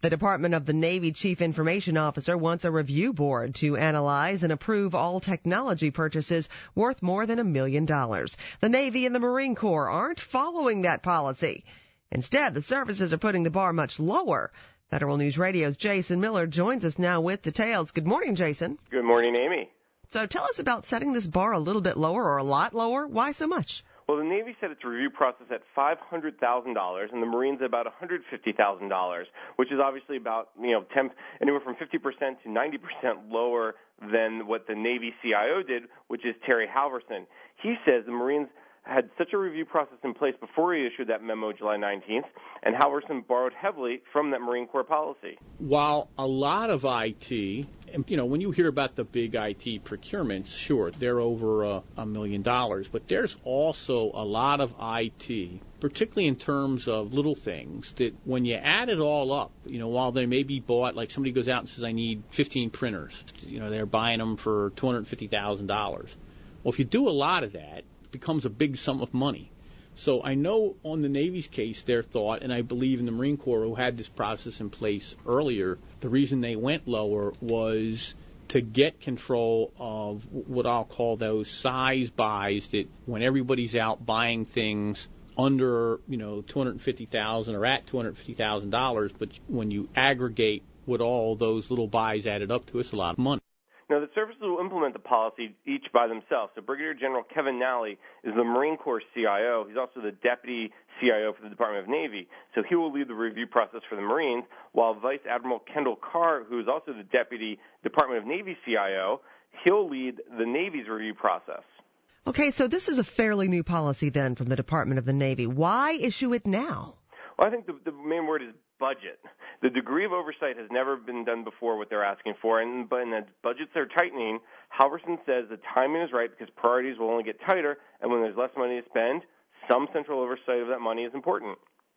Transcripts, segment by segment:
The Department of the Navy Chief Information Officer wants a review board to analyze and approve all technology purchases worth more than $1 million. The Navy and the Marine Corps aren't following that policy. Instead, the services are putting the bar much lower. Federal News Radio's Jason Miller joins us now with details. Good morning, Jason. Good morning, Amy. So tell us about setting this bar a little bit lower or a lot lower. Why so much? Well, the Navy set its review process at $500,000 and the Marines at about $150,000, which is obviously about, anywhere from 50% to 90% lower than what the Navy CIO did, which is Terry Halverson. He says the Marines had such a review process in place before he issued that memo July 19th, and Halverson borrowed heavily from that Marine Corps policy. While a lot of IT, when you hear about the big IT procurements, sure, they're over $1 million, but there's also a lot of IT, particularly in terms of little things, that when you add it all up, while they may be bought, like somebody goes out and says, I need 15 printers, they're buying them for $250,000. Well, if you do a lot of that, becomes a big sum of money. So I know on the Navy's case, their thought, and I believe in the Marine Corps who had this process in place earlier, the reason they went lower was to get control of what I'll call those size buys, that when everybody's out buying things under, $250,000 or at $250,000, but when you aggregate what all those little buys added up to, it's a lot of money. Now, the services will implement the policy each by themselves. So Brigadier General Kevin Nally is the Marine Corps CIO. He's also the Deputy CIO for the Department of Navy. So he will lead the review process for the Marines, while Vice Admiral Kendall Carr, who is also the Deputy Department of Navy CIO, he'll lead the Navy's review process. Okay, so this is a fairly new policy then from the Department of the Navy. Why issue it now? Well, I think the main word is budget. The degree of oversight has never been done before what they're asking for, but as budgets are tightening, Halverson says the timing is right because priorities will only get tighter, and when there's less money to spend, some central oversight of that money is important.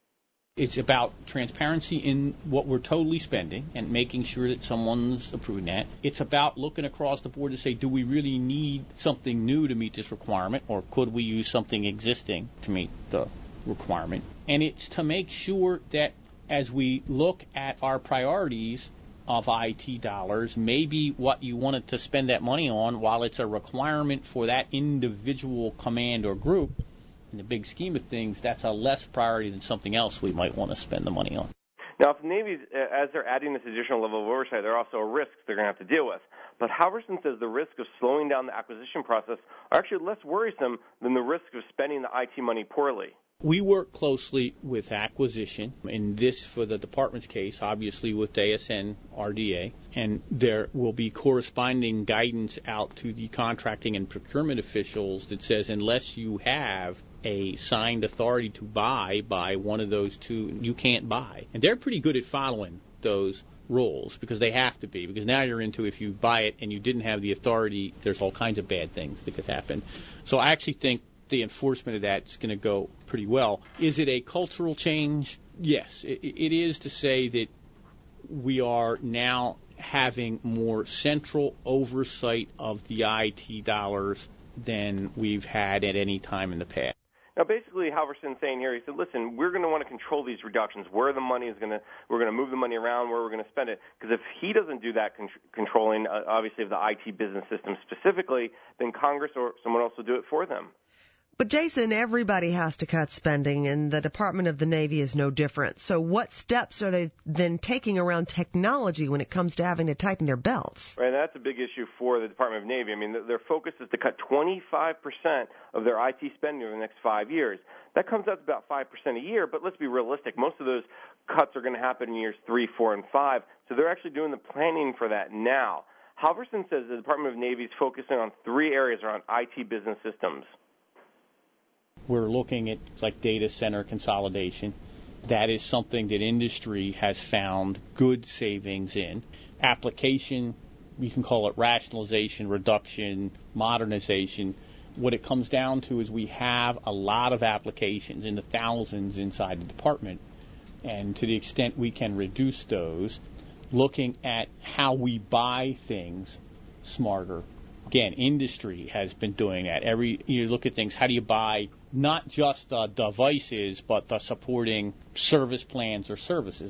It's about transparency in what we're totally spending and making sure that someone's approving that. It's about looking across the board to say, do we really need something new to meet this requirement, or could we use something existing to meet the requirement? And it's to make sure that as we look at our priorities of IT dollars, maybe what you wanted to spend that money on, while it's a requirement for that individual command or group, in the big scheme of things, that's a less priority than something else we might want to spend the money on. Now, if the Navy, as they're adding this additional level of oversight, there are also risks they're going to have to deal with. But Halverson says the risk of slowing down the acquisition process are actually less worrisome than the risk of spending the IT money poorly. We work closely with acquisition, and this for the department's case, obviously with ASN RDA, and there will be corresponding guidance out to the contracting and procurement officials that says unless you have a signed authority to buy by one of those two, you can't buy. And they're pretty good at following those rules because they have to be, because now you're into, if you buy it and you didn't have the authority, there's all kinds of bad things that could happen. So I actually think the enforcement of that is going to go pretty well. Is it a cultural change? Yes, it is, to say that we are now having more central oversight of the IT dollars than we've had at any time in the past. Now, basically, Halverson's saying here, he said, listen, we're going to want to control these reductions, where the money is we're going to move the money around, where we're going to spend it. Because if he doesn't do that controlling, obviously, of the IT business system specifically, then Congress or someone else will do it for them. But, Jason, everybody has to cut spending, and the Department of the Navy is no different. So what steps are they then taking around technology when it comes to having to tighten their belts? Right, and that's a big issue for the Department of Navy. I mean, their focus is to cut 25% of their IT spending over the next 5 years. That comes out to about 5% a year, but let's be realistic. Most of those cuts are going to happen in years 3, 4, and 5, so they're actually doing the planning for that now. Halverson says the Department of Navy is focusing on 3 areas around IT business systems. We're looking at like data center consolidation. That is something that industry has found good savings in. Application, you can call it rationalization, reduction, modernization. What it comes down to is we have a lot of applications in the thousands inside the department, and to the extent we can reduce those, looking at how we buy things smarter. Again, industry has been doing that. You look at things, how do you buy not just the devices, but the supporting service plans or services?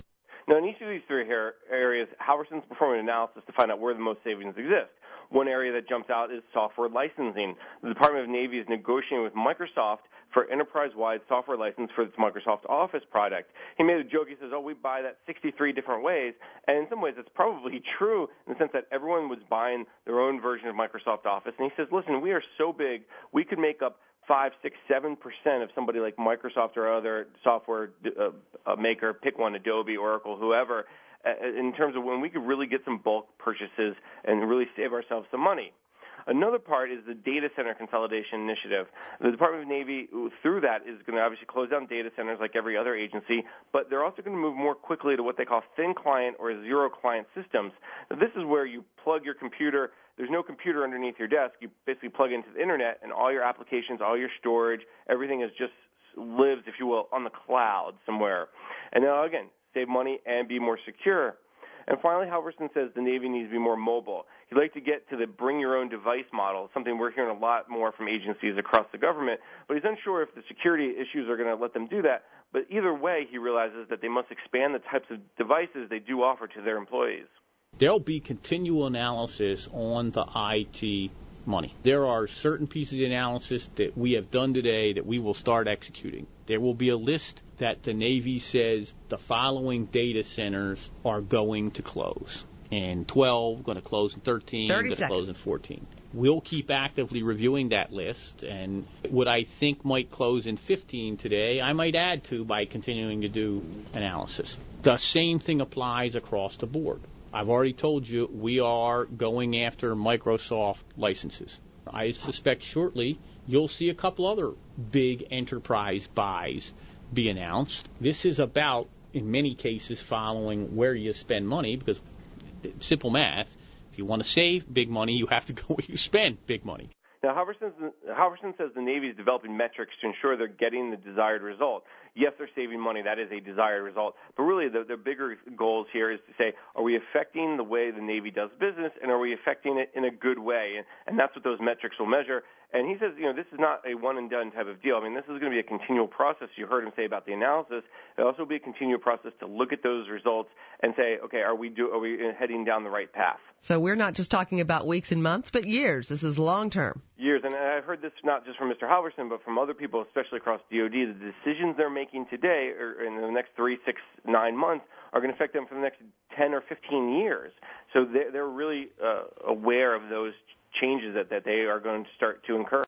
Now, in each of these three areas, Halverson's performing an analysis to find out where the most savings exist. One area that jumps out is software licensing. The Department of Navy is negotiating with Microsoft for enterprise-wide software license for its Microsoft Office product. He made a joke. He says, we buy that 63 different ways. And in some ways, it's probably true in the sense that everyone was buying their own version of Microsoft Office. And he says, listen, we are so big, we could make up 5, 6, 7% of somebody like Microsoft or other software maker, pick one, Adobe, Oracle, whoever, in terms of when we could really get some bulk purchases and really save ourselves some money. Another part is the data center consolidation initiative. The Department of Navy, through that, is going to obviously close down data centers like every other agency, but they're also going to move more quickly to what they call thin client or zero client systems. Now, this is where you plug your computer. There's no computer underneath your desk. You basically plug into the internet, and all your applications, all your storage, everything is just lives, if you will, on the cloud somewhere. And now, again, save money and be more secure. And finally, Halverson says the Navy needs to be more mobile. He'd like to get to the bring-your-own-device model, something we're hearing a lot more from agencies across the government, but he's unsure if the security issues are going to let them do that. But either way, he realizes that they must expand the types of devices they do offer to their employees. There'll be continual analysis on the IT money. There are certain pieces of analysis that we have done today that we will start executing. There will be a list that the Navy says the following data centers are going to close. And 12, going to close in 13, going to close in 14. We'll keep actively reviewing that list, and what I think might close in 15 today, I might add to by continuing to do analysis. The same thing applies across the board. I've already told you we are going after Microsoft licenses. I suspect shortly you'll see a couple other big enterprise buys be announced. This is about, in many cases, following where you spend money, because simple math, if you want to save big money, you have to go where you spend big money. Now, Halverson says the Navy is developing metrics to ensure they're getting the desired result. Yes, they're saving money. That is a desired result. But really, the bigger goals here is to say, are we affecting the way the Navy does business, and are we affecting it in a good way? And that's what those metrics will measure. And he says, this is not a one-and-done type of deal. I mean, this is going to be a continual process. You heard him say about the analysis. It'll also be a continual process to look at those results and say, okay, are we heading down the right path? So we're not just talking about weeks and months, but years. This is long-term. Years. And I've heard this not just from Mr. Halverson, but from other people, especially across DOD. The decisions they're making today or in the next 3, 6, 9 months are going to affect them for the next 10 or 15 years. So they're really aware of those changes that they are going to start to incur.